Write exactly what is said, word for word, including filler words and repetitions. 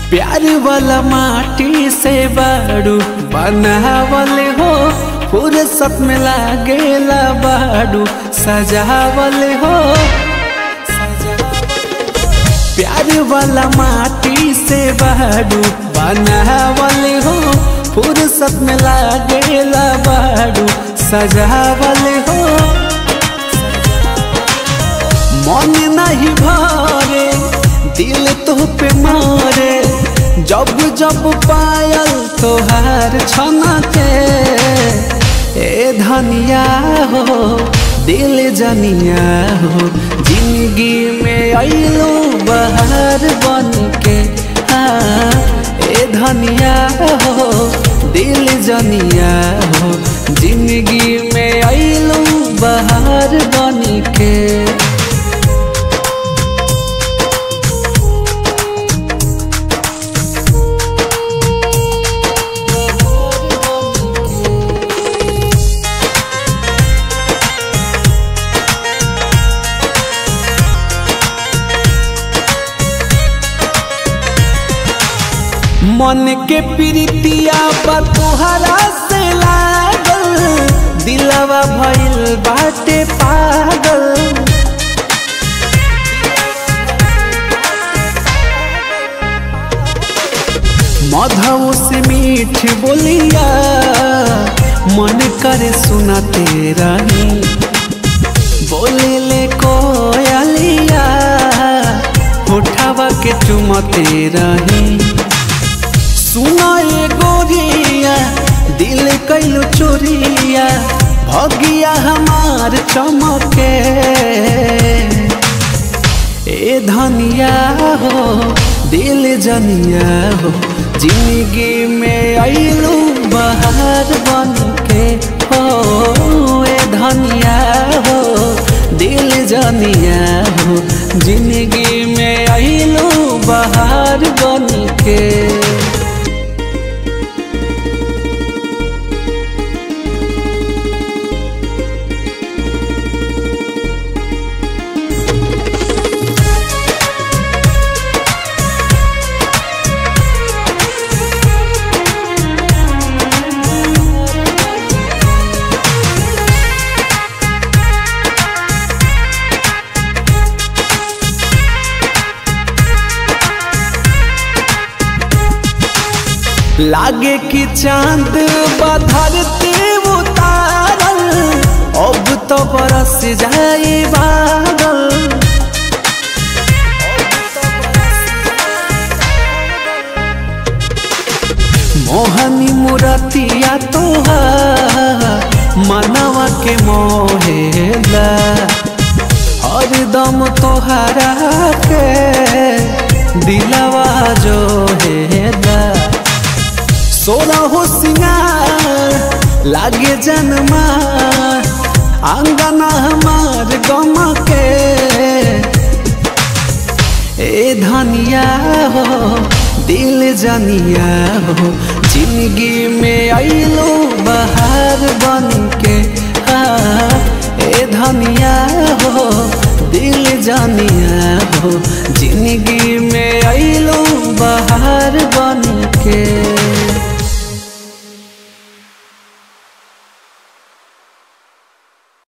प्यार वाला माटी से बाड़ू बनावल हो, फुर्सत में लागेला बाड़ू सजावल हो। प्यार वाला माटी से बाड़ू बनावल हो, फुर्सत में लागेला बाड़ू सजावल हो। मन नहीं भरे दिल तो पे मारे, जब जब पायल तोहार छनके। ए धनिया हो दिल जनिया हो, जिंदगी में आइलो बहार बन के। हाँ ए धनिया हो दिल जनिया हो, जिंदगी में आइलो बहार बन के। मन के प्रीतिया बा तोहरा से लागल, दिलवा भइल बाटे पागल। मधु से मीठ बोलिया मन करे सुनाते रही, बोले ले कोयलिया उठावा के चुमते रही। सुना ए गोरिया दिल कैलो चोरिया, भगिया हमार चमके। ए धनिया हो दिल जनिया हो, जिंदगी में आइलू बहार बन के। हो ए धनिया हो दिल जनिया हो, जिंदगी में आइलू बहार बन के। लागे कि चांद बधरती उतारल, अब तो बरस जाए बादल। मोहनी मूरतिया तोहार मनवा के मोहेला, हरदम तोहरा के दिलवा जो हेला। सोना हो सिंगार लागे जनमा, आंगना हमार गम के। ए धनिया हो दिल जनिया हो, जिंदगी में आइलो बहार बन के। हाँ ए धनिया हो दिल जनिया हो, जिंदगी में आइलो बहार बन के।